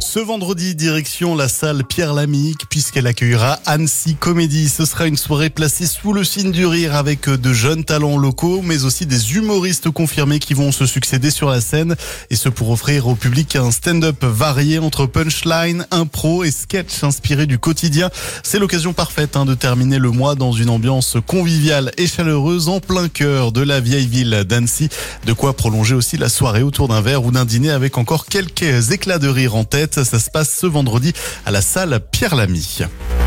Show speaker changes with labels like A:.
A: Ce vendredi, direction la salle Pierre Lamy, puisqu'elle accueillera Annecy Comédie. Ce sera une soirée placée sous le signe du rire avec de jeunes talents locaux, mais aussi des humoristes confirmés qui vont se succéder sur la scène. Et ce pour offrir au public un stand-up varié entre punchline, impro et sketch inspiré du quotidien. C'est l'occasion parfaite de terminer le mois dans une ambiance conviviale et chaleureuse en plein cœur de la vieille ville d'Annecy. De quoi prolonger aussi la soirée autour d'un verre ou d'un dîner avec encore quelques éclats de rire en tête. Ça se passe ce vendredi à la salle Pierre Lamy.